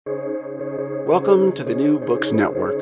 Welcome to the New Books Network.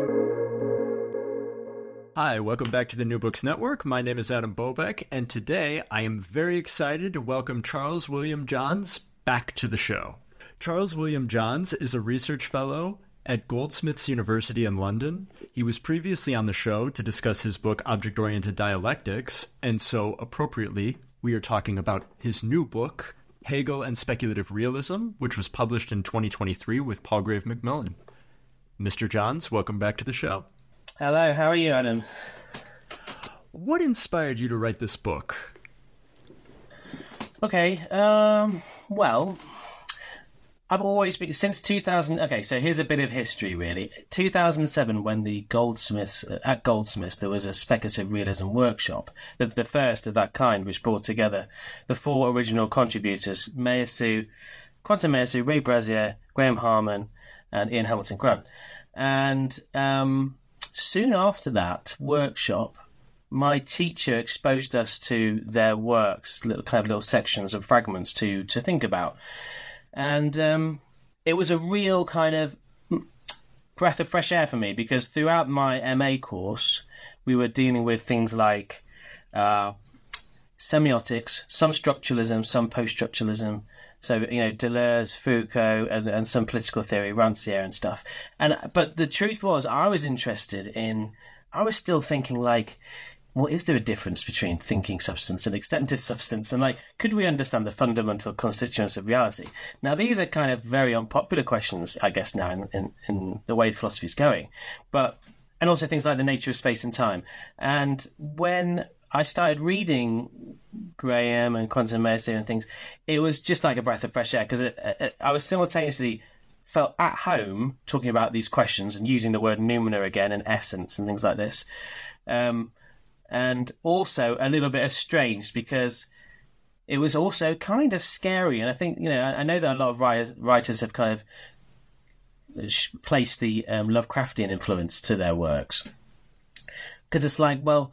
Hi, welcome back to the New Books Network. My name is Adam Bobeck, and today I am very excited to welcome Charles William Johns back to the show. Charles William Johns is a research fellow at Goldsmiths University in London. He was previously on the show to discuss his book Object-Oriented Dialectics, and so appropriately, we are talking about his new book, Hegel and Speculative Realism, which was published in 2023 with Palgrave Macmillan. Mr. Johns, welcome back to the show. Hello, how are you, Adam? What inspired you to write this book? Okay, well, I've always been, since 2000, okay, so here's a bit of history, really. 2007, when the Goldsmiths, at Goldsmiths, there was a speculative realism workshop, the first of that kind, which brought together the four original contributors, Quentin Meillassoux, Ray Brazier, Graham Harman, and Ian Hamilton Grant. And soon after that workshop, my teacher exposed us to their works, little sections and fragments to think about. And it was a real kind of breath of fresh air for me, because throughout my MA course, we were dealing with things like semiotics, some structuralism, some post-structuralism. So, Deleuze, Foucault, and some political theory, Rancière and stuff. But the truth was, I was still thinking, well, is there a difference between thinking substance and extended substance? And, could we understand the fundamental constituents of reality? Now, these are kind of very unpopular questions, I guess, now in the way philosophy is going. And also things like the nature of space and time. And when I started reading Graham and Quentin Meillassoux and things, it was just like a breath of fresh air, because I was simultaneously felt at home talking about these questions and using the word noumena again and essence and things like this. And also a little bit estranged, because it was also kind of scary. And I think, I know that a lot of writers have kind of placed the Lovecraftian influence to their works. Because it's like, well,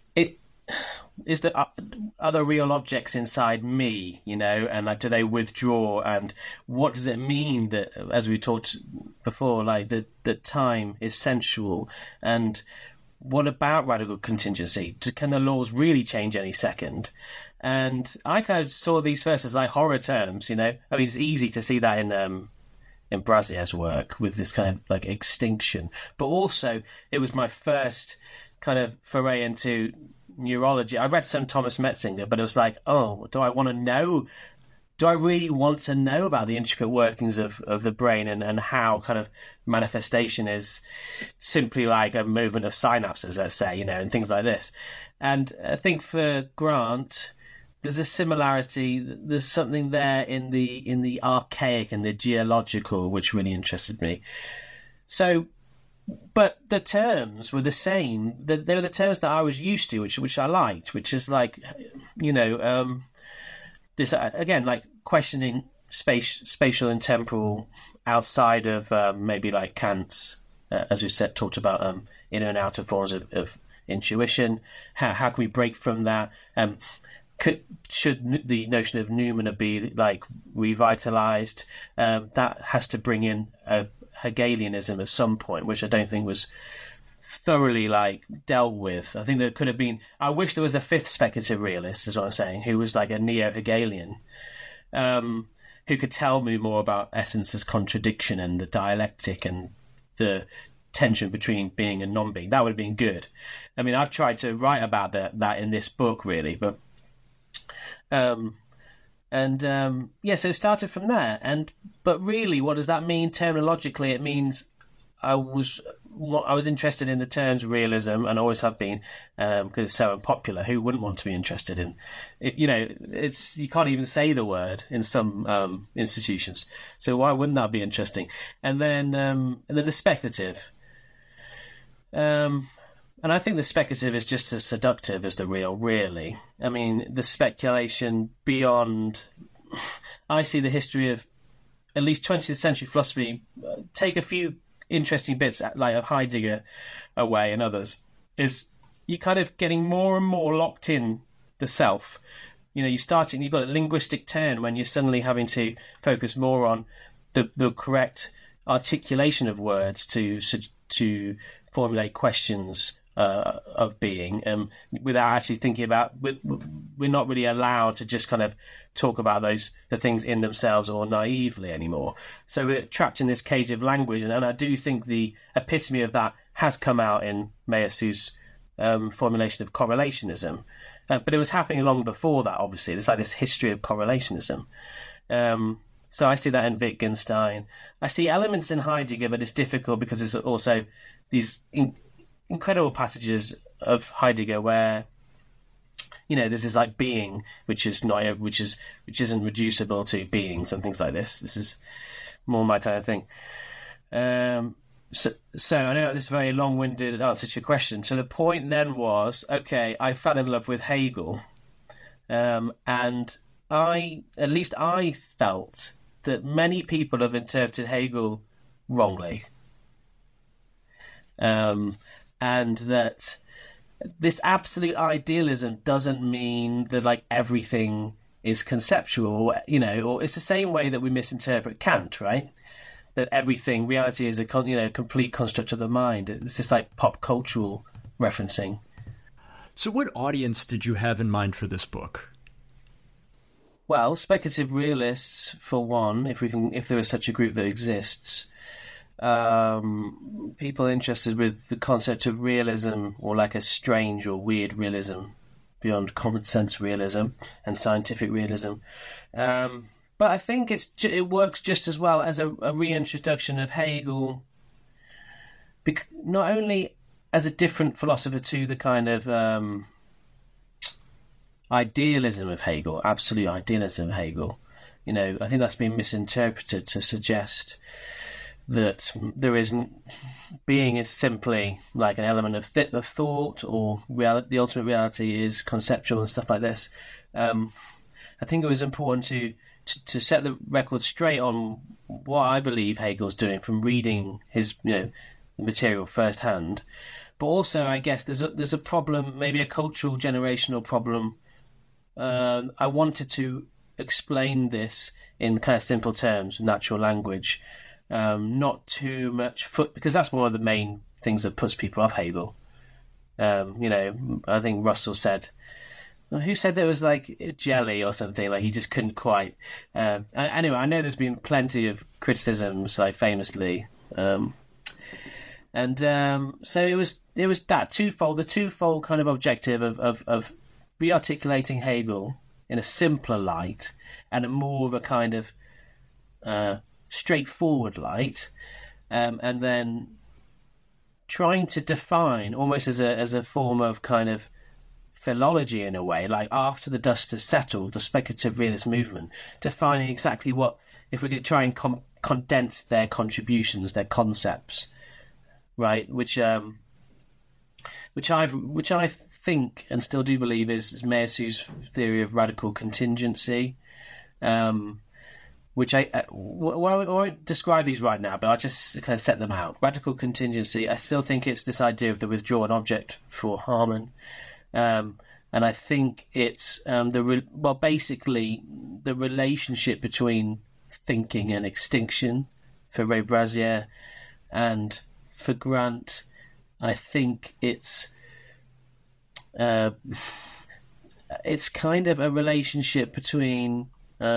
are there real objects inside me, and do they withdraw, and what does it mean that, as we talked before, that time is sensual, and what about radical contingency? Can the laws really change any second? And I kind of saw these first as horror terms, it's easy to see that in Brazier's work with this kind of extinction, but also it was my first kind of foray into neurology. I read some Thomas Metzinger, but it was do I really want to know about the intricate workings of the brain, and how kind of manifestation is simply like a movement of synapses, let's say, and things like this. And I think for Grant, there's a similarity. There's something there in the archaic and the geological, which really interested me. So, but the terms were the same. They were the terms that I was used to, which I liked, which is this again, questioning spatial and temporal outside of maybe Kant's, as we talked about, inner and outer forms of intuition. How can we break from that? Should the notion of noumena be revitalized? That has to bring in a Hegelianism at some point, which I don't think was thoroughly dealt with. I think there could have been. I wish there was a fifth speculative realist, is what I'm saying, who was a neo-Hegelian, who could tell me more about essence as contradiction and the dialectic and the tension between being and non-being. That would have been good. I mean, I've tried to write about that in this book, really, but so it started from there. But really, what does that mean terminologically? It means I was interested in the terms realism, and always have been, because it's so unpopular. Who wouldn't want to be interested in it? It's, you can't even say the word in some institutions. So why wouldn't that be interesting? And then the speculative. And I think the speculative is just as seductive as the real, really. I mean, the speculation beyond. I see the history of at least 20th century philosophy, take a few interesting bits of Heidegger away and others, is you kind of getting more and more locked in the self. You've got a linguistic turn when you're suddenly having to focus more on the correct articulation of words to formulate questions of being, without actually thinking about. We're not really allowed to just kind of talk about the things in themselves or naively anymore. So we're trapped in this cage of language, and I do think the epitome of that has come out in Meier Su's formulation of correlationism. But it was happening long before that, obviously. There's like this history of correlationism. So I see that in Wittgenstein. I see elements in Heidegger, but it's difficult because there's also these incredible passages of Heidegger where, there's this like being which isn't reducible to beings and things like this. This is more my kind of thing. So I know this is a very long-winded answer to your question. So the point then was, okay, I fell in love with Hegel, and at least I felt that many people have interpreted Hegel wrongly, and that this absolute idealism doesn't mean that like everything is conceptual, or it's the same way that we misinterpret Kant, right? That reality is a complete construct of the mind. It's just like pop cultural referencing. So what audience did you have in mind for this book? Well, speculative realists, for one, if there is such a group that exists. People interested with the concept of realism, or like a strange or weird realism beyond common sense realism and scientific realism. But I think it works just as well as a reintroduction of Hegel, not only as a different philosopher to the kind of idealism of Hegel, absolute idealism of Hegel. I think that's been misinterpreted to suggest that being is simply like an element of thought, or the ultimate reality is conceptual and stuff like this. I think it was important to set the record straight on what I believe Hegel's doing from reading his material firsthand. But also, I guess there's a problem, maybe a cultural generational problem. I wanted to explain this in kind of simple terms, natural language, not too much because that's one of the main things that puts people off Hegel. I think Russell said. Who said there was like jelly or something? Like he just couldn't quite. Anyway, I know there's been plenty of criticisms, like famously, so it was that the twofold kind of objective of re-articulating Hegel in a simpler light and a more of a kind of straightforward light, and then trying to define almost as a form of kind of philology in a way, like after the dust has settled, the speculative realist movement, defining exactly what, if we could try and condense their contributions, their concepts, right? Which I think and still do believe is Meier Su's theory of radical contingency, which I won't describe these right now, but I'll just kind of set them out. Radical contingency, I still think it's this idea of the withdrawn object for Hamann. And I think it's basically the relationship between thinking and extinction for Ray Brazier, and for Grant, I think it's kind of a relationship between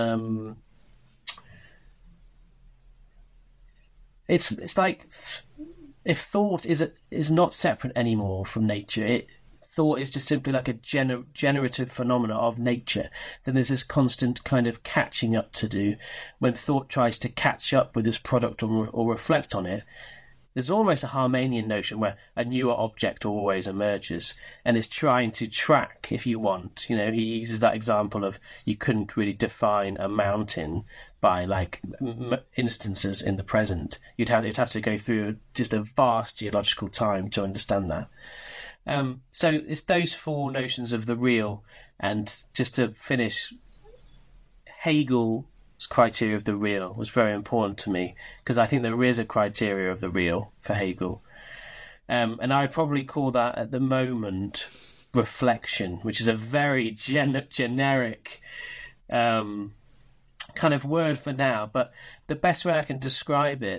it's like if thought is not separate anymore from nature. Thought is just simply like a generative phenomena of nature, then there's this constant kind of catching up to do. When thought tries to catch up with this product or reflect on it, there's almost a Harmanian notion where a newer object always emerges and is trying to track, if you want. He uses that example of you couldn't really define a mountain by like instances in the present. You'd have to go through just a vast geological time to understand that. So it's those four notions of the real, and just to finish, Hegel's criteria of the real was very important to me, because I think there is a criteria of the real for Hegel, and I'd probably call that at the moment reflection, which is a very generic kind of word for now, but the best way I can describe it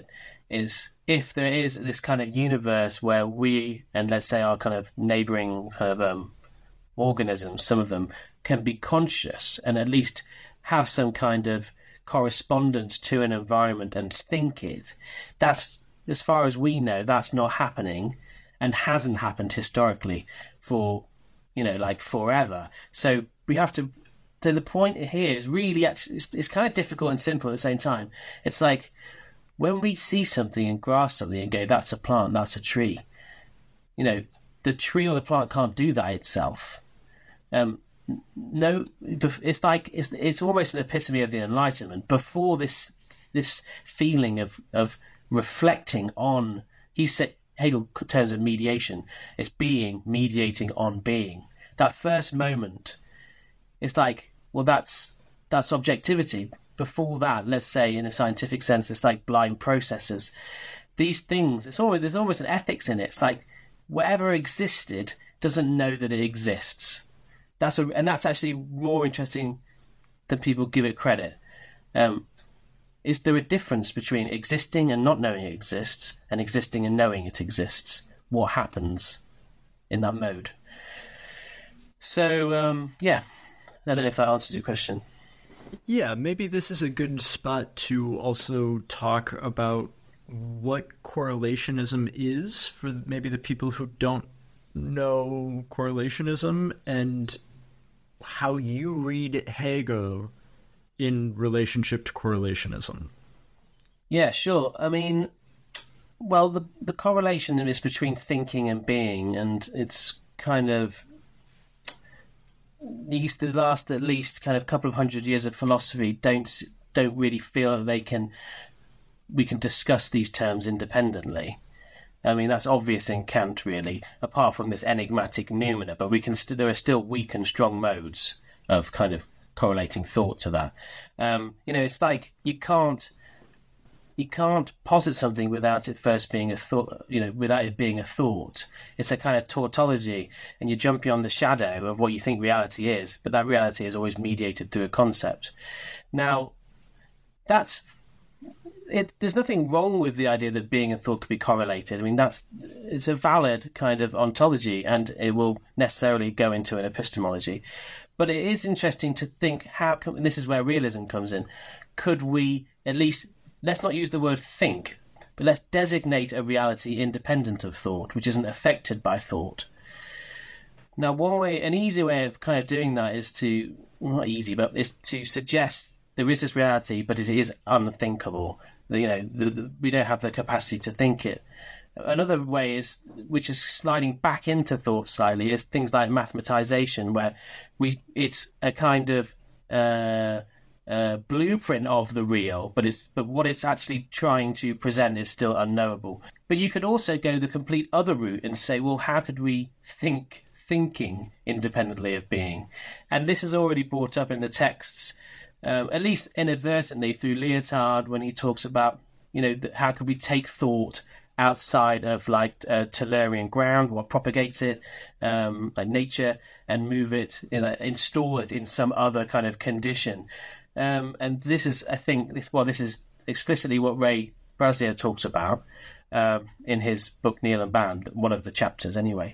is if there is this kind of universe where we, and let's say our kind of neighboring kind of organisms, some of them can be conscious and at least have some kind of correspondence to an environment and think it, that's, as far as we know, that's not happening and hasn't happened historically for, like forever. So we have to, so the point here is really, actually, it's kind of difficult and simple at the same time. It's like when we see something and grasp something and go, that's a plant, that's a tree, the tree or the plant can't do that itself. No, it's like it's almost an epitome of the Enlightenment. Before this feeling of reflecting on, Hegel terms of mediation, it's being mediating on being. That first moment, it's like, well, that's objectivity. Before that, let's say in a scientific sense, it's like blind processes. These things, there's almost an ethics in it. It's like whatever existed doesn't know that it exists. And that's actually more interesting than people give it credit. Is there a difference between existing and not knowing it exists, and existing and knowing it exists? What happens in that mode? So, I don't know if that answers your question. Yeah, maybe this is a good spot to also talk about what correlationism is for maybe the people who don't know correlationism, and how you read Hegel in relationship to correlationism. Yeah, sure. I mean, well, the correlation is between thinking and being, and it's kind of the last at least kind of couple of hundred years of philosophy don't really feel that we can discuss these terms independently. I mean, that's obvious in Kant, really, apart from this enigmatic noumena, but there are still weak and strong modes of kind of correlating thought to that. It's like you can't posit something without it first being a thought, without it being a thought. It's a kind of tautology, and you jump beyond the shadow of what you think reality is, but that reality is always mediated through a concept. Now, there's nothing wrong with the idea that being and thought could be correlated. I mean, it's a valid kind of ontology, and it will necessarily go into an epistemology. But it is interesting to think and this is where realism comes in, could we at least, let's not use the word think, but let's designate a reality independent of thought, which isn't affected by thought. Now, an easy way of kind of doing that is is to suggest there is this reality, but it is unthinkable. We don't have the capacity to think it. Another way which is sliding back into thought slightly, is things like mathematization, where it's a kind of blueprint of the real, but what it's actually trying to present is still unknowable. But you could also go the complete other route and say, well, how could we thinking independently of being? And this is already brought up in the texts, at least inadvertently through Lyotard, when he talks about, how could we take thought outside of like Tellurian ground, what propagates it, like nature, and move it, install it in some other kind of condition. And this is, I think, this is explicitly what Ray Brazier talks about in his book Neil and Band, one of the chapters anyway.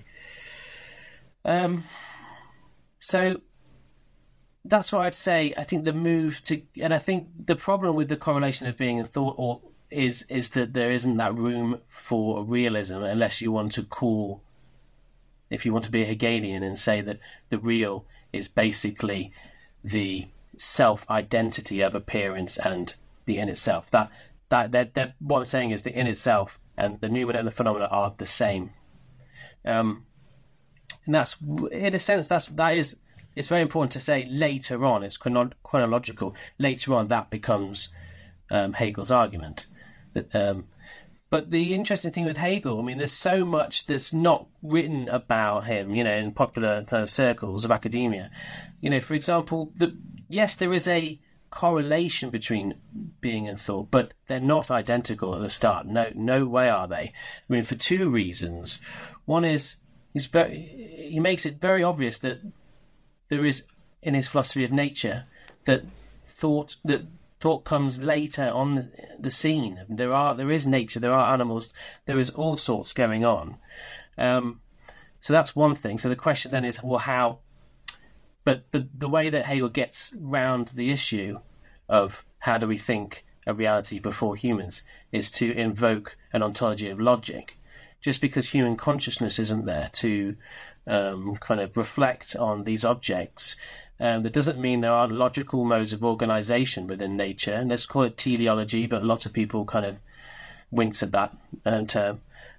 So that's what I'd say. I think the move to, and I think the problem with the correlation of being and thought is that there isn't that room for realism unless you want to if you want to be a Hegelian and say that the real is basically the self-identity of appearance and the in itself. That what I'm saying is the in itself and the noumena and the phenomena are the same. And that's, in a sense, it's very important to say later on, it's chronological, later on that becomes Hegel's argument. But the interesting thing with Hegel, I mean, there's so much that's not written about him, in popular kind of circles of academia. For example, yes, there is a correlation between being and thought, but they're not identical at the start. No way are they. I mean, for two reasons. One is he makes it very obvious that there is, in his philosophy of nature, that thought thought comes later on the scene. There is nature, there are animals, there is all sorts going on. So that's one thing. So the question then is, well, how? But the way that Hegel gets round the issue of how do we think a reality before humans is to invoke an ontology of logic. Just because human consciousness isn't there to kind of reflect on these objects, that doesn't mean there are logical modes of organization within nature. And let's call it teleology, but lots of people kind of wince at that term.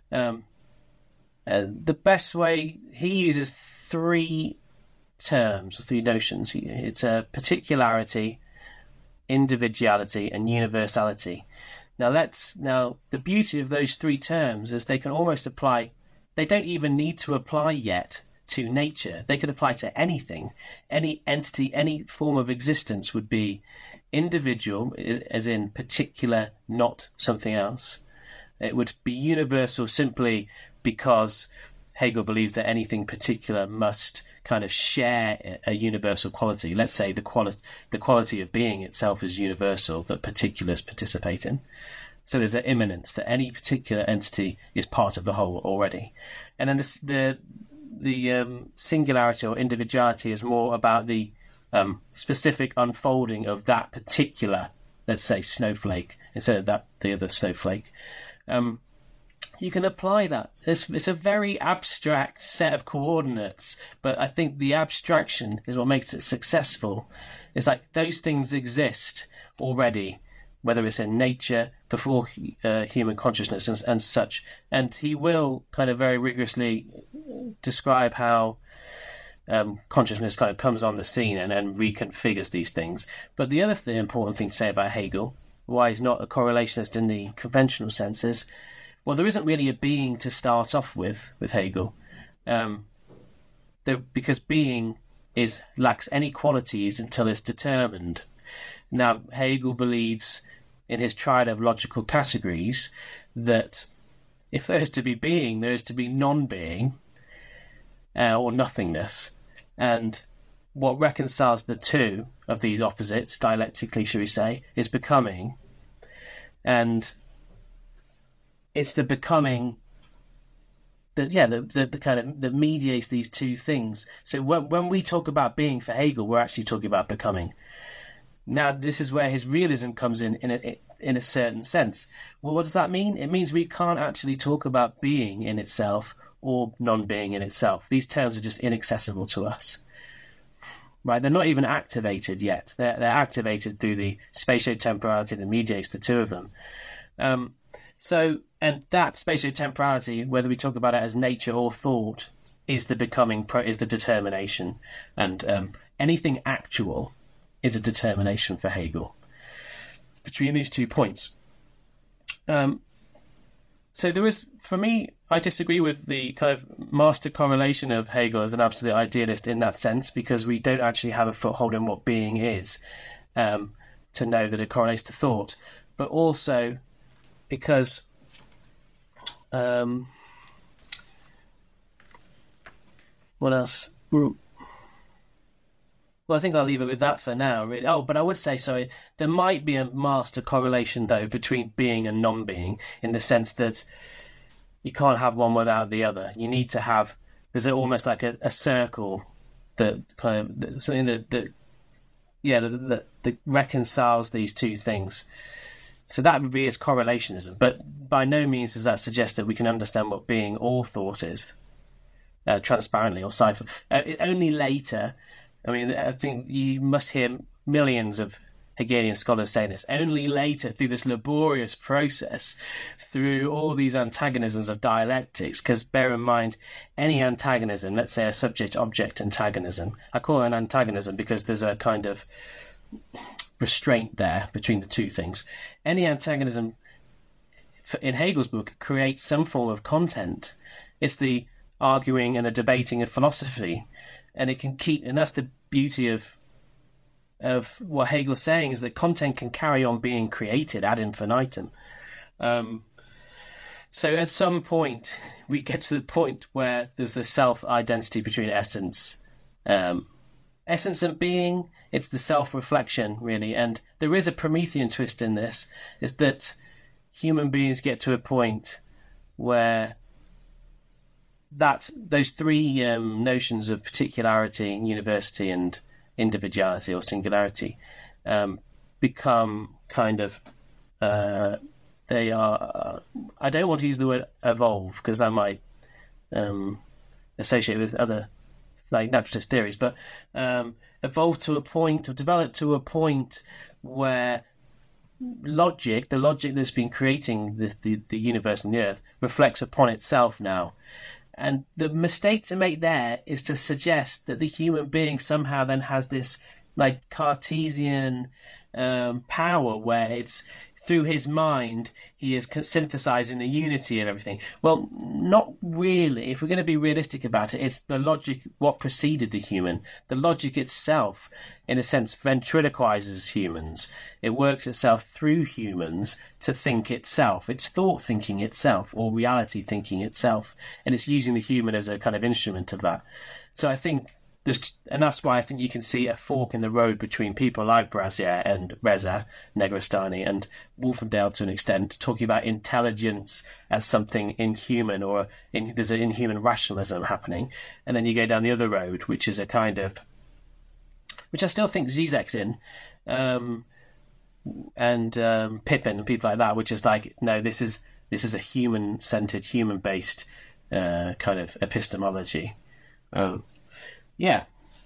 The best way, he uses three terms, three notions. It's a particularity, individuality, and universality. Now the beauty of those three terms is they can almost apply. They don't even need to apply yet to nature. They could apply to anything, any entity, any form of existence would be individual, as in particular, not something else. It would be universal simply because Hegel believes that anything particular must kind of share a universal quality. Let's say the quality of being itself is universal, that particulars participate in. So there's an immanence that any particular entity is part of the whole already. And then the singularity or individuality is more about the specific unfolding of that particular, let's say, snowflake, instead of the other snowflake. You can apply that. It's a very abstract set of coordinates, but I think the abstraction is what makes it successful. It's like those things exist already, whether it's in nature, before human consciousness and such. And he will kind of very rigorously describe how consciousness kind of comes on the scene and reconfigures these things. But the other important thing to say about Hegel, why he's not a correlationist in the conventional sense, is, well, there isn't really a being to start off with Hegel, because being lacks any qualities until it's determined. Now, Hegel believes in his triad of logical categories that if there is to be being, there is to be non-being or nothingness. And what reconciles the two of these opposites, dialectically, shall we say, is becoming. And it's the becoming that kind of that mediates these two things. So when we talk about being for Hegel, we're actually talking about becoming. Now, this is where his realism comes in a certain sense. Well, what does that mean? It means we can't actually talk about being in itself or non-being in itself. These terms are just inaccessible to us. Right? They're not even activated yet. They're activated through the spatiotemporality that mediates the two of them. And that spatiotemporality, whether we talk about it as nature or thought, is the becoming, is the determination. And anything actual is a determination for Hegel between these 2 points. So there is, for me, I disagree with the kind of master correlation of Hegel as an absolute idealist in that sense, because we don't actually have a foothold in what being is to know that it correlates to thought, but also because what else? Well, I think I'll leave it with that for now. Oh, but I would say, sorry, there might be a master correlation, though, between being and non-being, in the sense that you can't have one without the other. You need to have, there's almost like a circle that kind of, something that reconciles these two things. So that would be its correlationism. But by no means does that suggest that we can understand what being or thought is transparently or cipher. Only later. I mean, I think you must hear millions of Hegelian scholars say this. Only later, through this laborious process, through all these antagonisms of dialectics, because bear in mind, any antagonism, let's say a subject-object antagonism, I call it an antagonism because there's a kind of restraint there between the two things. Any antagonism, in Hegel's book, creates some form of content. It's the arguing and the debating of philosophy. And it can keep, and that's the beauty of what Hegel's saying, is that content can carry on being created ad infinitum. So at some point, we get to the point where there's the self-identity between essence and essence of being. It's the self-reflection, really. And there is a Promethean twist in this, is that human beings get to a point where those three notions of particularity, university, and individuality or singularity become kind of they are. I don't want to use the word evolve because that might associate with other like naturalist theories, but evolve to a point or develop to a point where the logic that's been creating the universe and the earth reflects upon itself now. And the mistake to make there is to suggest that the human being somehow then has this like Cartesian power where it's through his mind he is synthesizing the unity and everything. Well, not really. If we're going to be realistic about it, it's the logic, what preceded the human. The logic itself, in a sense, ventriloquizes humans. It works itself through humans to think itself. It's thought thinking itself, or reality thinking itself. And it's using the human as a kind of instrument of that. So I think and that's why I think you can see a fork in the road between people like Brassier and Reza Negarestani and Wolfendale to an extent, talking about intelligence as something inhuman or there's an inhuman rationalism happening. And then you go down the other road, which is a kind of, which I still think Zizek's in, and Pippin and people like that, which is like, no, this is a human-centered, human-based kind of epistemology. Yeah.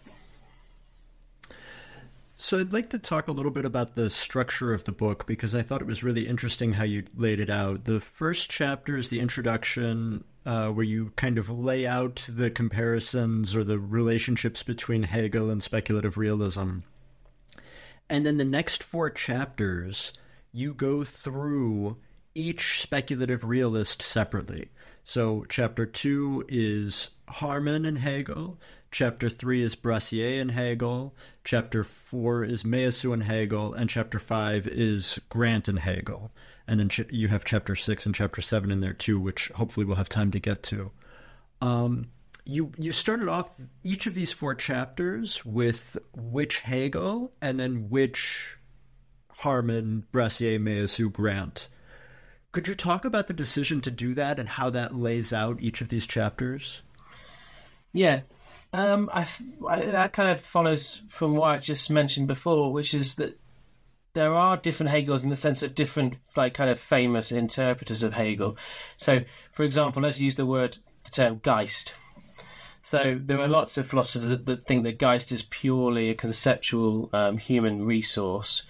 So I'd like to talk a little bit about the structure of the book because I thought it was really interesting how you laid it out. The first chapter is the introduction where you kind of lay out the comparisons or the relationships between Hegel and speculative realism. And then the next 4 chapters, you go through each speculative realist separately. So chapter 2 is Harman and Hegel. Chapter 3 is Brassier and Hegel. Chapter 4 is Meillassoux and Hegel. And chapter 5 is Grant and Hegel. And then you have chapter 6 and chapter 7 in there too, which hopefully we'll have time to get to. You started off each of these 4 chapters with which Hegel and then which Harman, Brassier, Meillassoux, Grant. Could you talk about the decision to do that and how that lays out each of these chapters? Yeah. That kind of follows from what I just mentioned before, which is that there are different Hegels in the sense of different, like, kind of famous interpreters of Hegel. So, for example, let's use the term Geist. So there are lots of philosophers that think that Geist is purely a conceptual human resource,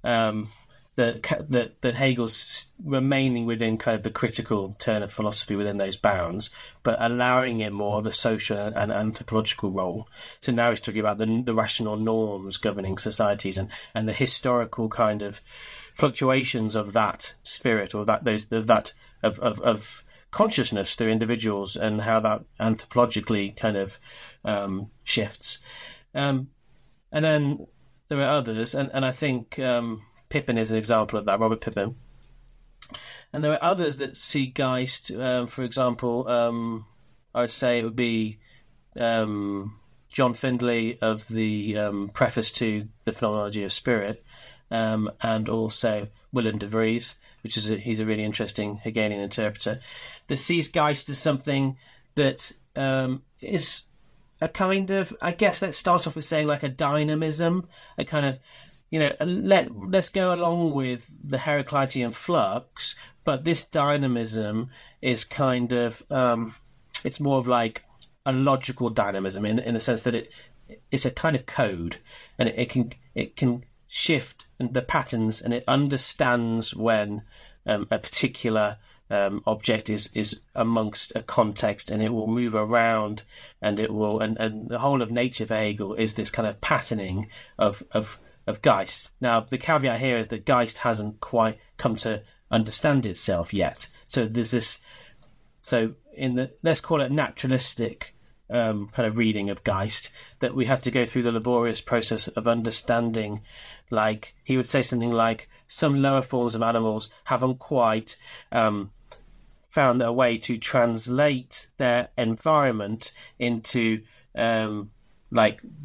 that Hegel's remaining within kind of the critical turn of philosophy within those bounds, but allowing it more of a social and anthropological role. So now he's talking about the rational norms governing societies and the historical kind of fluctuations of that spirit or of consciousness through individuals and how that anthropologically kind of shifts. And then there are others, and I think Pippin is an example of that, Robert Pippin. And there are others that see Geist, for example, I would say it would be John Findlay of the preface to The Phenomenology of Spirit, and also Willem de Vries, he's a really interesting Hegelian interpreter, that sees Geist as something that is a kind of, I guess let's start off with saying like a dynamism, a kind of, let's go along with the Heraclitean flux, but this dynamism is kind of, it's more of like a logical dynamism in the sense that it's a kind of code, and it can shift the patterns, and it understands when a particular object is amongst a context, and it will move around, and it will, and the whole of nature for Hegel is this kind of patterning of Geist. Now, the caveat here is that Geist hasn't quite come to understand itself yet. So there's this. So in the, let's call it naturalistic kind of reading of Geist, that we have to go through the laborious process of understanding. Like he would say something like, some lower forms of animals haven't quite found a way to translate their environment into like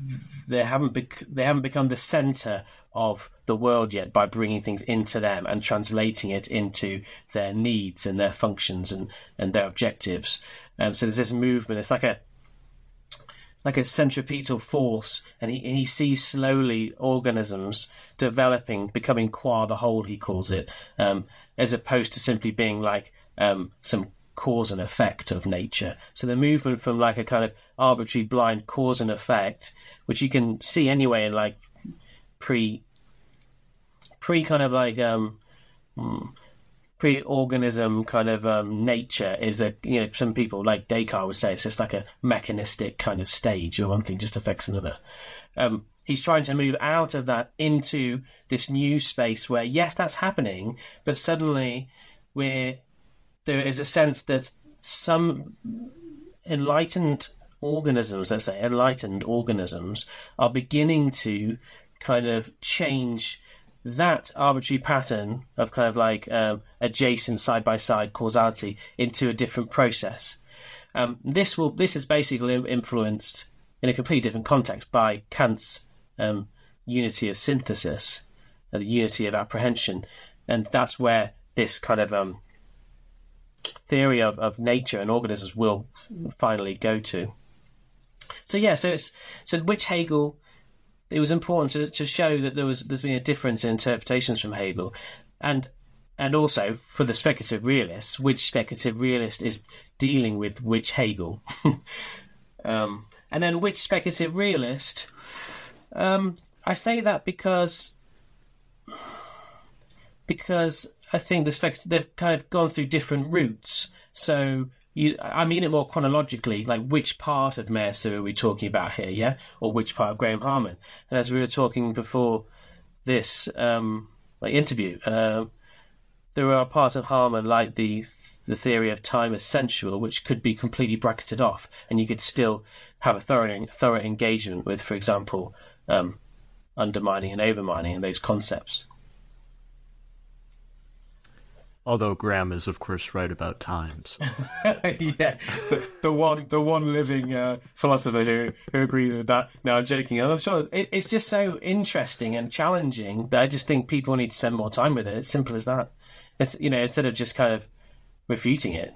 they haven't become the center of the world yet by bringing things into them and translating it into their needs and their functions and their objectives. So there's this movement. It's like a centripetal force, and he sees slowly organisms developing, becoming qua the whole, he calls it, as opposed to simply being like some cause and effect of nature. So the movement from like a kind of arbitrary blind cause and effect, which you can see anyway in like pre kind of like pre-organism kind of nature, is that, you know, some people like Descartes would say it's just like a mechanistic kind of stage, where one thing just affects another. He's trying to move out of that into this new space where, yes, that's happening, but suddenly there is a sense that some enlightened organisms are beginning to kind of change that arbitrary pattern of kind of like adjacent side-by-side causality into a different process. This is basically influenced in a completely different context by Kant's unity of synthesis, the unity of apprehension, and that's where this kind of theory of nature and organisms will finally go to. So which Hegel, it was important to show that there's been a difference in interpretations from Hegel, and also for the speculative realists, which speculative realist is dealing with which Hegel, and then which speculative realist. I say that because I think they've kind of gone through different routes. So I mean it more chronologically, like which part of Mercer are we talking about here, yeah? Or which part of Graham Harman? And as we were talking before this interview, there are parts of Harman, like the theory of time as sensual, which could be completely bracketed off, and you could still have a thorough engagement with, for example, undermining and overmining and those concepts. Although Graham is, of course, right about time. So. Yeah, the one living philosopher who agrees with that. No, I'm joking. I'm sure it's just so interesting and challenging that I just think people need to spend more time with it. It's simple as that. It's, you know, instead of just kind of refuting it.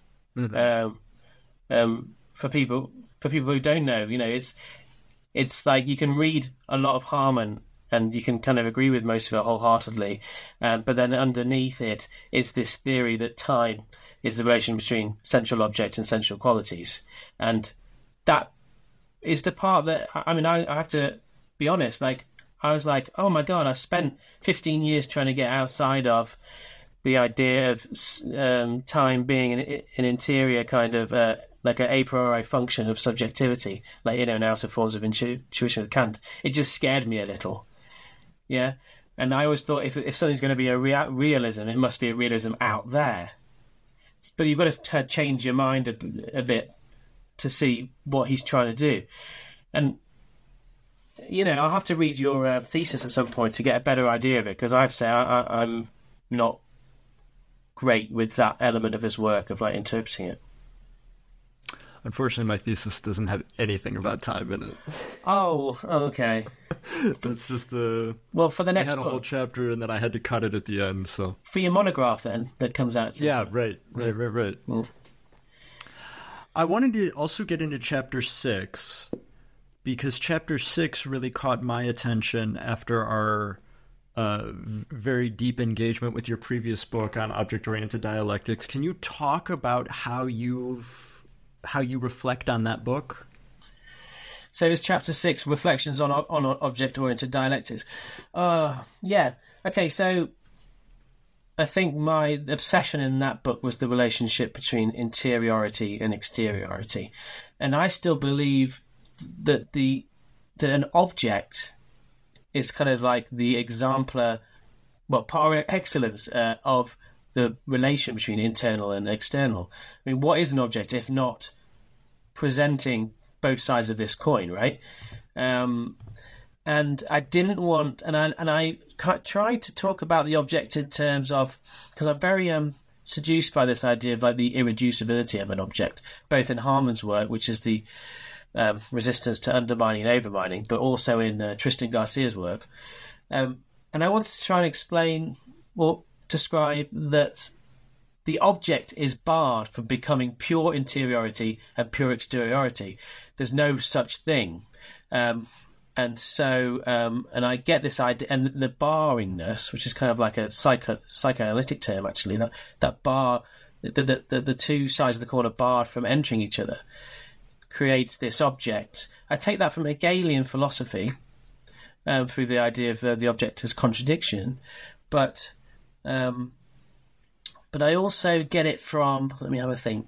Mm-hmm. For people who don't know, you know, it's like you can read a lot of Harman and you can kind of agree with most of it wholeheartedly, but then underneath it is this theory that time is the relation between central object and central qualities, and that is the part that I mean I have to be honest. Like I was like, oh my god, I spent 15 years trying to get outside of the idea of time being an interior kind of like an a priori function of subjectivity, like, you know, an outer forms of intuition of Kant. It just scared me a little. Yeah, and I always thought if something's going to be a realism, it must be a realism out there. But you've got to change your mind a bit to see what he's trying to do. And, you know, I'll have to read your thesis at some point to get a better idea of it, because I have to say I'm not great with that element of his work of like interpreting it. Unfortunately, my thesis doesn't have anything about time in it. Oh, okay. That's just well, for the next I had a whole chapter and then I had to cut it at the end. So for your monograph then that comes out. Yeah, right. Mm. I wanted to also get into chapter 6 because chapter 6 really caught my attention after our very deep engagement with your previous book on object-oriented dialectics. Can you talk about how you reflect on that book? So it's chapter 6, Reflections on Object-Oriented Dialectics. Yeah. Okay, so I think my obsession in that book was the relationship between interiority and exteriority. And I still believe that that an object is kind of like the exemplar, par excellence of the relation between internal and external. I mean, what is an object if not presenting both sides of this coin, right? And I didn't want, and I tried to talk about the object in terms of, because I'm very seduced by this idea of like the irreducibility of an object, both in Harman's work, which is the resistance to undermining and overmining, but also in Tristan Garcia's work. And I wanted to try and explain or describe that the object is barred from becoming pure interiority and pure exteriority. There's no such thing. And I get this idea, and the barringness, which is kind of like a psychoanalytic term, actually, that bar, the two sides of the coin are barred from entering each other, creates this object. I take that from Hegelian philosophy, through the idea of the object as contradiction, but I also get it from, let me have a think.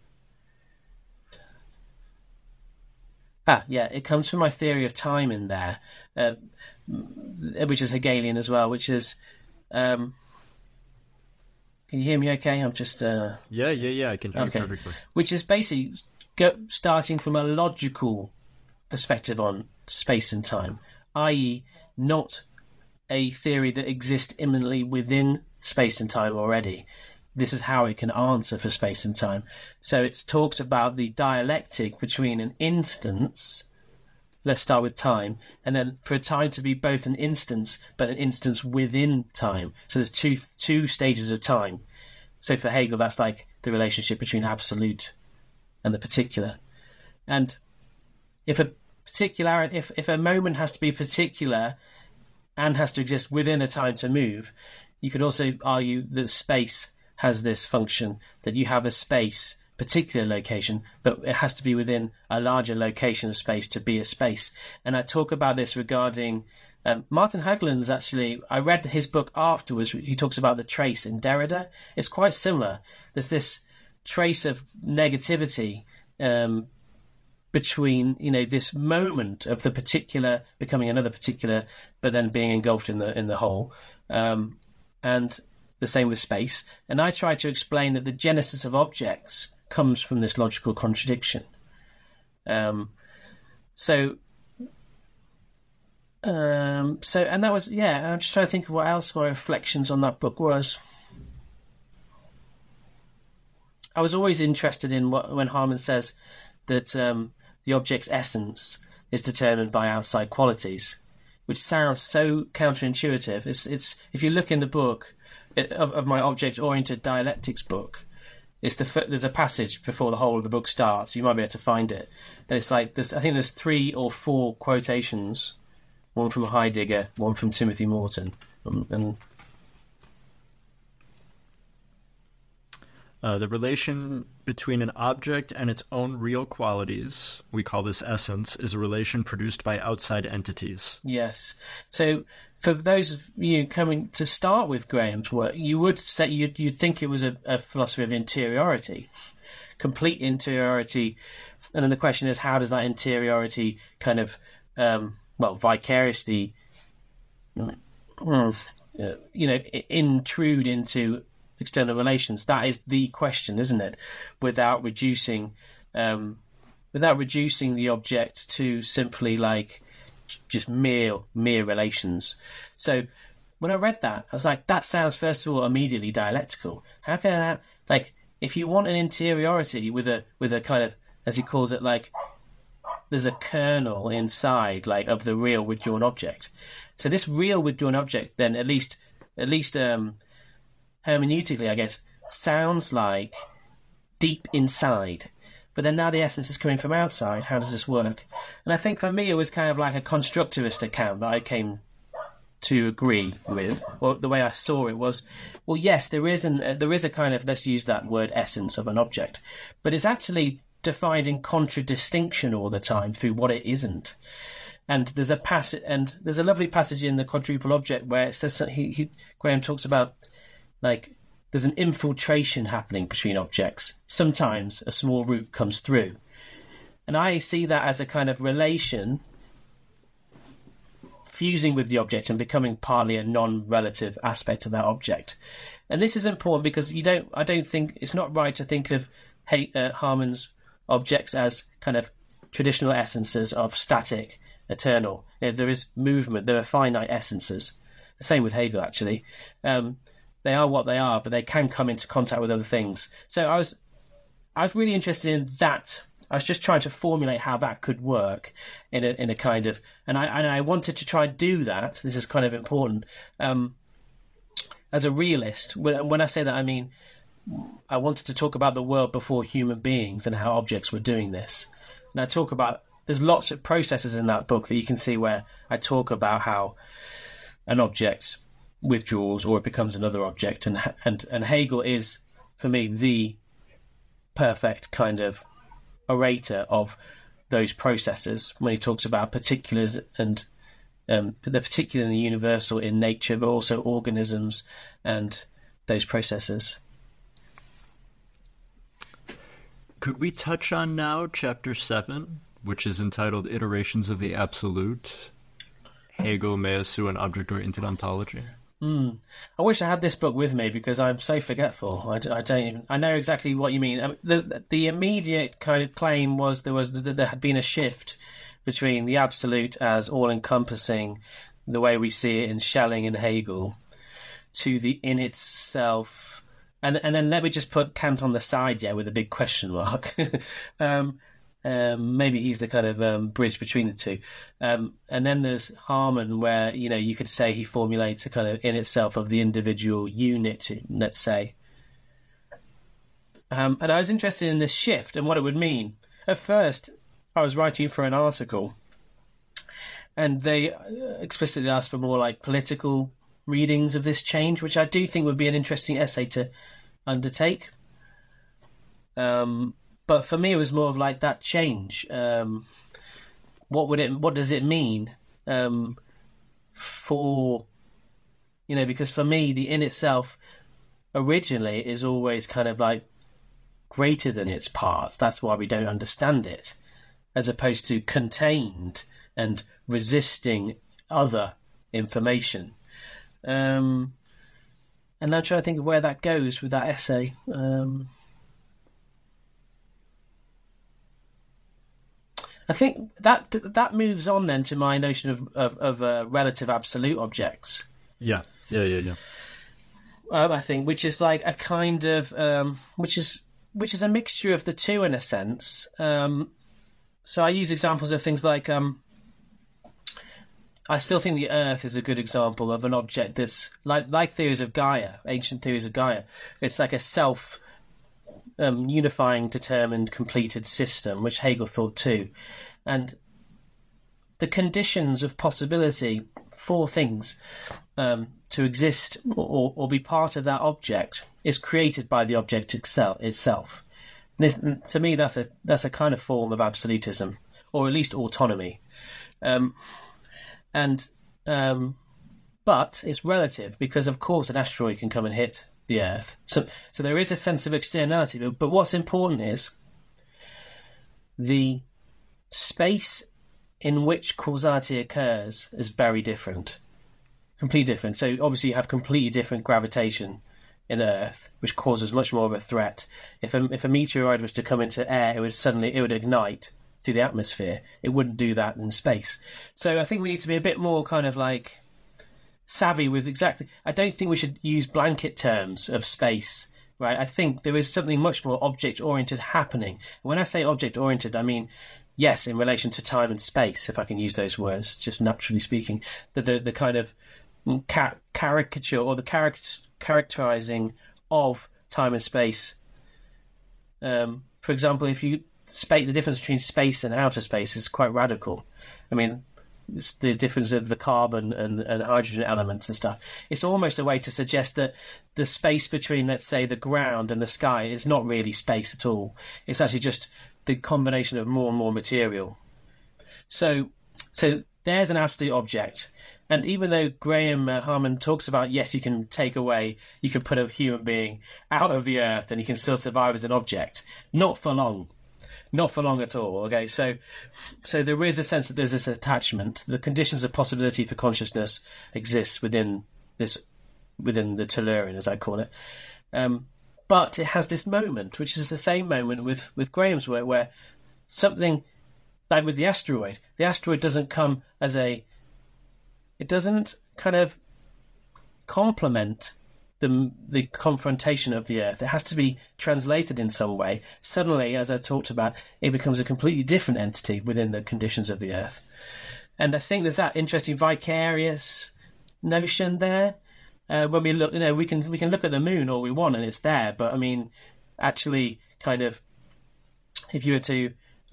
It comes from my theory of time in there, which is Hegelian as well, which is, can you hear me okay? I'm just... Yeah, I can hear you perfectly. Which is basically starting from a logical perspective on space and time, i.e. not a theory that exists immanently within space and time already. This is how it can answer for space and time. So it talks about the dialectic between an instance, let's start with time, and then for a time to be both an instance, but an instance within time. So there's two stages of time. So for Hegel, that's like the relationship between absolute and the particular. And if a moment has to be particular and has to exist within a time to move, you could also argue that space has this function, that you have a space, particular location, but it has to be within a larger location of space to be a space. And I talk about this regarding Martin Hageland's actually, I read his book afterwards, he talks about the trace in Derrida. It's quite similar. There's this trace of negativity between, this moment of the particular becoming another particular, but then being engulfed in the whole. And the same with space. And I try to explain that the genesis of objects comes from this logical contradiction. And that was, I'm just trying to think of what else my reflections on that book was. I was always interested in when Harman says that the object's essence is determined by outside qualities, which sounds so counterintuitive. It's if you look in the book of my object-oriented dialectics book, there's a passage before the whole of the book starts. You might be able to find it. And it's like I think there's 3 or 4 quotations, one from Heidegger, one from Timothy Morton, and the relation between an object and its own real qualities, we call this essence, is a relation produced by outside entities. Yes. So for those of you coming to start with Graham's work, you would say you'd think it was a philosophy of interiority, complete interiority. And then the question is, how does that interiority kind of, vicariously, intrude into external relations? That is the question, isn't it? Without reducing the object to simply like just mere relations. So when I read that, I was like, that sounds first of all immediately dialectical. How can that, like, if you want an interiority with a kind of, as he calls it, like there's a kernel inside like of the real withdrawn object. So this real withdrawn object then at least hermeneutically, I guess, sounds like deep inside. But then now the essence is coming from outside. How does this work? And I think for me it was kind of like a constructivist account that I came to agree with. Or the way I saw it was, well, yes, there is a kind of, let's use that word, essence of an object, but it's actually defined in contradistinction all the time through what it isn't. And there's a lovely passage in the Quadruple Object where it says Graham talks about, like, there's an infiltration happening between objects. Sometimes a small root comes through. And I see that as a kind of relation fusing with the object and becoming partly a non-relative aspect of that object. And this is important because I don't think it's not right to think of Harman's objects as kind of traditional essences of static, eternal. There is movement, there are finite essences. The same with Hegel, actually. They are what they are, but they can come into contact with other things. So I was really interested in that I was just trying to formulate how that could work in a kind of, and I wanted to try and do that. This is kind of important. As a realist, when I say that, I mean I wanted to talk about the world before human beings and how objects were doing this. And I talk about, there's lots of processes in that book that you can see where I talk about how an object withdraws or it becomes another object, and Hegel is, for me, the perfect kind of orator of those processes when he talks about particulars and the particular and the universal in nature, but also organisms and those processes. Could we touch on now Chapter 7, which is entitled Iterations of the Absolute, Hegel, Meillassoux, and Object-Oriented Ontology? I wish I had this book with me because I'm so forgetful. I don't even. I know exactly what you mean. The immediate kind of claim was there had been a shift between the absolute as all-encompassing, the way we see it in Schelling and Hegel, to the in itself. And then let me just put Kant on the side, with a big question mark. Maybe he's the kind of bridge between the two. And then there's Hamann, where, you could say he formulates a kind of in itself of the individual unit, let's say. And I was interested in this shift and what it would mean. At first, I was writing for an article, and they explicitly asked for more like political readings of this change, which I do think would be an interesting essay to undertake. But for me, it was more of like that change. What does it mean for, because for me, the in itself originally is always kind of like greater than its parts. That's why we don't understand it, as opposed to contained and resisting other information. And I'm trying to think of where that goes with that essay. I think that moves on then to my notion of relative absolute objects. Yeah. I think, which is like a kind of which is a mixture of the two in a sense. So I use examples of things like I still think the Earth is a good example of an object that's like theories of Gaia, ancient theories of Gaia. It's like a self unifying, determined, completed system, which Hegel thought too. And the conditions of possibility for things to exist or be part of that object is created by the object itself. This, to me, that's a kind of form of absolutism, or at least autonomy. But it's relative, because of course an asteroid can come and hit the Earth. So there is a sense of externality. But what's important is the space in which causality occurs is very different, completely different. So obviously you have completely different gravitation in Earth, which causes much more of a threat. If a meteoroid was to come into air, it would ignite through the atmosphere. It wouldn't do that in space. So I think we need to be a bit more kind of like savvy with exactly. I don't think we should use blanket terms of space, right? I think there is something much more object-oriented happening. When I say object-oriented, I mean, yes, in relation to time and space, if I can use those words, just naturally speaking, the kind of caricature or the characterizing of time and space. For example, if you the difference between space and outer space is quite radical. I mean, it's the difference of the carbon and hydrogen elements and stuff. It's almost a way to suggest that the space between, let's say, the ground and the sky is not really space at all. It's actually just the combination of more and more material. So there's an absolute object. And even though Graham Harman talks about, yes, you can put a human being out of the Earth and he can still survive as an object, not for long. Not for long at all. Okay, so there is a sense that there's this attachment. The conditions of possibility for consciousness exists within the Tellurian, as I call it. But it has this moment, which is the same moment with Graham's work, where something like with the asteroid doesn't come as it doesn't kind of complement the confrontation of the earth. It has to be translated in some way. Suddenly, as I talked about, it becomes a completely different entity within the conditions of the earth. And I think there's that interesting vicarious notion there. When we look, we can look at the moon all we want and it's there. But I mean, actually, kind of, if you were to,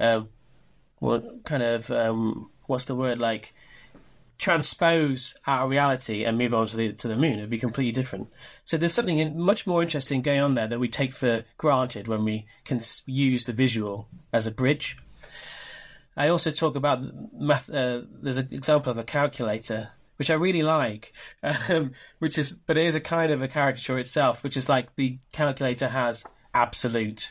what's the word, like, transpose our reality and move on to the moon, it'd be completely different. So there's something much more interesting going on there that we take for granted when we can use the visual as a bridge. I also talk about there's an example of a calculator which I really like, but it is a kind of a caricature itself, which is like the calculator has absolute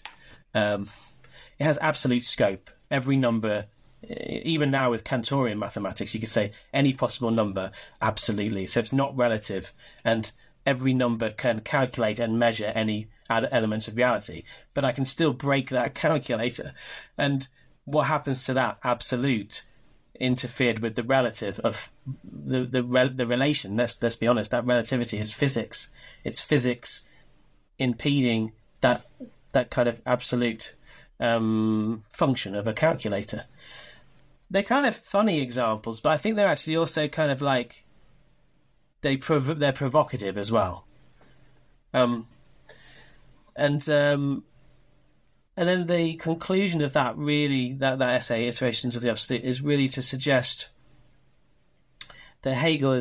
scope. Every number, even now with Cantorian mathematics, you could say any possible number, absolutely. So it's not relative, and every number can calculate and measure any elements of reality. But I can still break that calculator, and what happens to that absolute interfered with the relative of the relation. Let's be honest, that relativity is physics. It's physics impeding that kind of absolute function of a calculator. They're kind of funny examples, but I think they're actually also kind of like they're provocative as well. And then the conclusion of that that essay, Iterations of the Absolute, is really to suggest that Hegel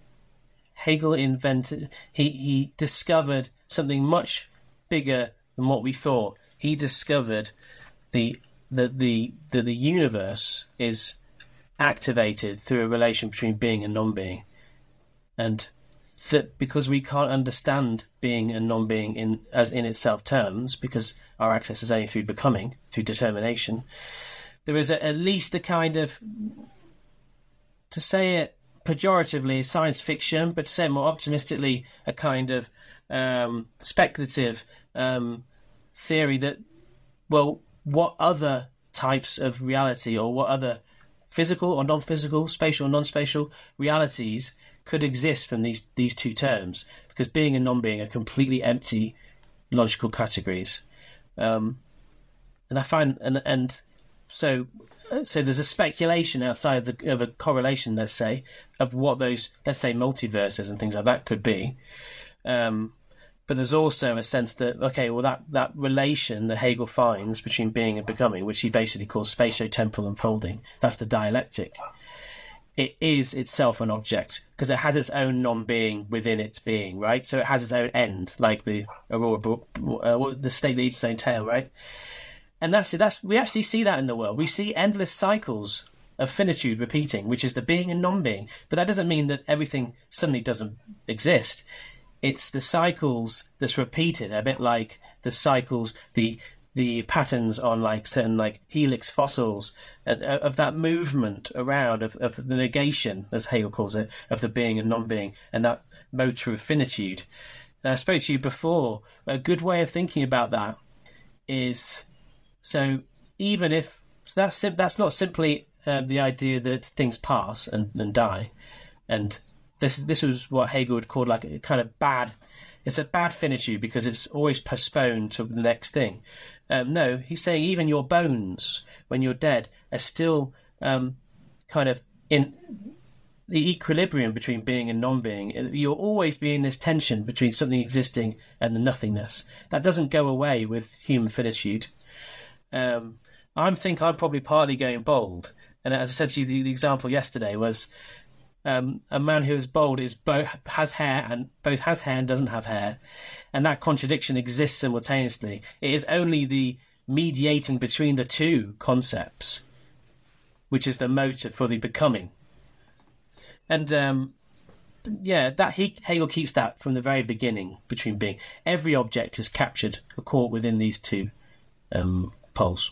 invented, he discovered something much bigger than what we thought. He discovered that the universe is activated through a relation between being and non-being, and that because we can't understand being and non-being in itself terms, because our access is only through becoming, through determination, there is at least a kind of, to say it pejoratively, science fiction, but to say it more optimistically, a kind of speculative theory that, well, what other types of reality, or what other physical or non-physical, spatial or non-spatial realities could exist from these two terms, because being and non-being are completely empty logical categories. And I find, so there's a speculation outside of a correlation, let's say, of what those, let's say, multiverses and things like that could be. But there's also a sense that, okay, well, that relation that Hegel finds between being and becoming, which he basically calls spatio-temporal unfolding, that's the dialectic. It is itself an object, because it has its own non-being within its being, right? So it has its own end, like the the state that eats its own tail, right? And that's we actually see that in the world. We see endless cycles of finitude repeating, which is the being and non-being. But that doesn't mean that everything suddenly doesn't exist. It's the cycles that's repeated, a bit like the cycles, the patterns on like certain like helix fossils of that movement around of the negation, as Hegel calls it, of the being and non-being, and that motor of finitude. And I spoke to you before. A good way of thinking about that is, so even if that's not simply the idea that things pass and die, and this was what Hegel would call like a kind of bad. It's a bad finitude because it's always postponed to the next thing. No, he's saying even your bones, when you're dead, are still kind of in the equilibrium between being and non-being. You'll always be in this tension between something existing and the nothingness. That doesn't go away with human finitude. I think I'm probably partly going bald. And as I said to you, the example yesterday was a man who is bald has hair and doesn't have hair, and that contradiction exists simultaneously. It is only the mediating between the two concepts which is the motive for the becoming. And Hegel keeps that from the very beginning between being. Every object is captured or caught within these two poles.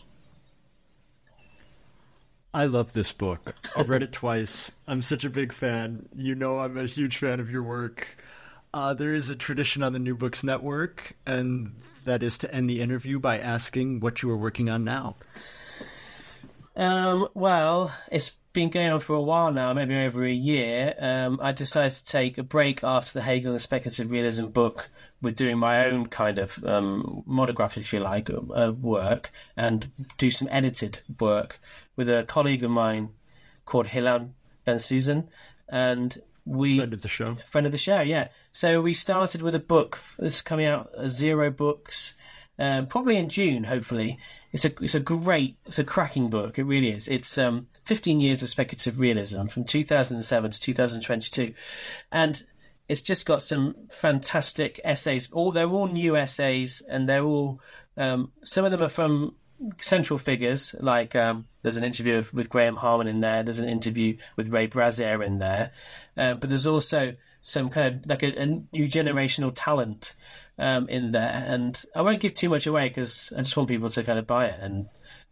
I love this book. I've read it twice. I'm such a big fan. You know I'm a huge fan of your work. There is a tradition on the New Books Network, and that is to end the interview by asking what you are working on now. Well, it's been going on for a while now, maybe over a year, I decided to take a break after the Hegel and Speculative Realism book with doing my own kind of monograph, if you like, work, and do some edited work with a colleague of mine called Hilan Ben-Susan, and friend of the show. Yeah. So we started with a book that's coming out, Zero Books, probably in June, hopefully. It's a cracking book. It really is. It's 15 years of speculative realism from 2007 to 2022, and it's just got some fantastic essays. They're all new essays, and they're all some of them are from central figures. Like there's an interview with Graham Harman in there. There's an interview with Ray Brazier in there, but there's also some kind of like a new generational talent in there. And I won't give too much away because I just want people to kind of buy it and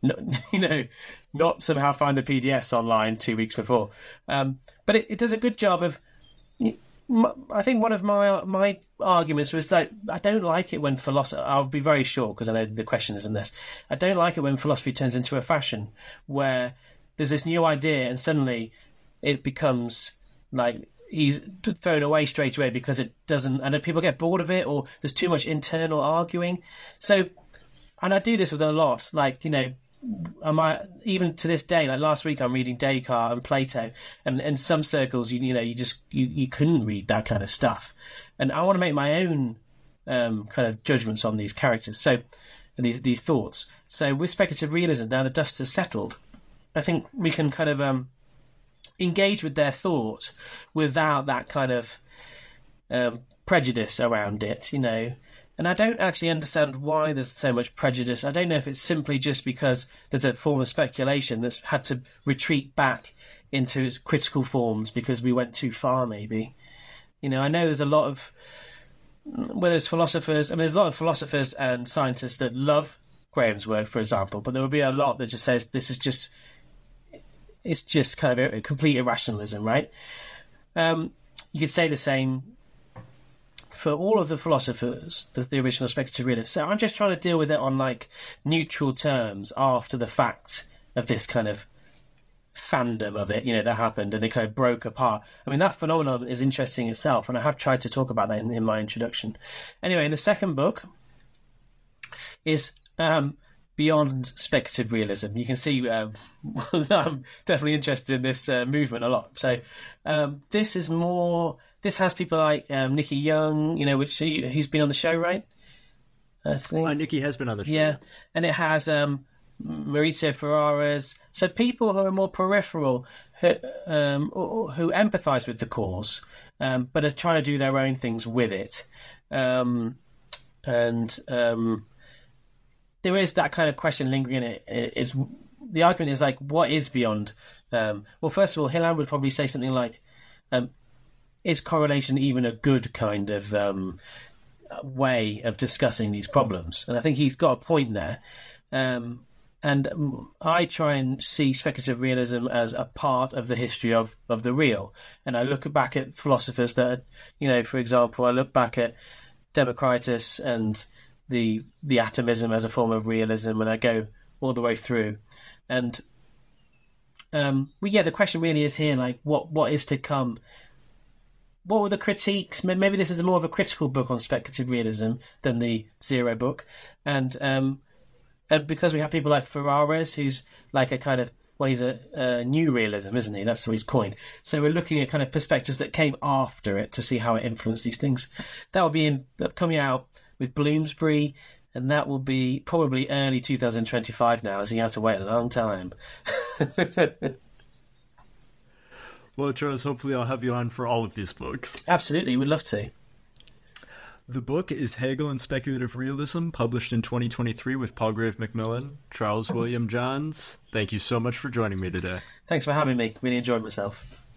not somehow find the PDFs online 2 weeks before. But it does a good job of. I think one of my arguments was that I don't like it when philosophy. I'll be very short because I know the question isn't this. I don't like it when philosophy turns into a fashion where there's this new idea and suddenly it becomes like he's thrown away straight away because it doesn't, and people get bored of it or there's too much internal arguing. So, and I do this with a lot, like, even to this day, like last week, I'm reading Descartes and Plato, and in some circles, you couldn't read that kind of stuff, and I want to make my own kind of judgments on these characters. So, these thoughts. So, with speculative realism, now the dust has settled, I think we can kind of engage with their thought without that kind of prejudice around it, And I don't actually understand why there's so much prejudice. I don't know if it's simply just because there's a form of speculation that's had to retreat back into its critical forms because we went too far, maybe. I know there's a lot of, whether it's philosophers, there's a lot of philosophers and scientists that love Graham's work, for example, but there will be a lot that just says it's just kind of a complete irrationalism, right? You could say the same for all of the philosophers, the original speculative realists. So I'm just trying to deal with it on like neutral terms after the fact of this kind of fandom of it, that happened and it kind of broke apart. That phenomenon is interesting itself, and I have tried to talk about that in my introduction. Anyway, in the second book is beyond speculative realism. You can see I'm definitely interested in this movement a lot. So this has people like Nicky Young, which he's been on the show, right? I think. Nicky has been on the show. Yeah, and it has Maurizio Ferraras. So people who are more peripheral, who empathise with the cause, but are trying to do their own things with it. There is that kind of question lingering in it. Is the argument is like, what is beyond? Well, first of all, Hilan would probably say something like, is correlation even a good kind of way of discussing these problems? And I think he's got a point there. And I try and see speculative realism as a part of the history of the real. And I look back at philosophers that, for example, I look back at Democritus and the atomism as a form of realism, and I go all the way through. And the question really is here, like, what is to come? What were the critiques? Maybe this is more of a critical book on speculative realism than the Zero book, and because we have people like Ferraras, who's like a kind of, he's a new realism, isn't he? That's what he's coined. So we're looking at kind of perspectives that came after it to see how it influenced these things. That will be coming out with Bloomsbury, and that will be probably early 2025 now, so you have to wait a long time. Well, Charles, hopefully I'll have you on for all of these books. Absolutely, we'd love to. The book is Hegel and Speculative Realism, published in 2023 with Palgrave Macmillan. Charles William Johns, thank you so much for joining me today. Thanks for having me. Really enjoyed myself.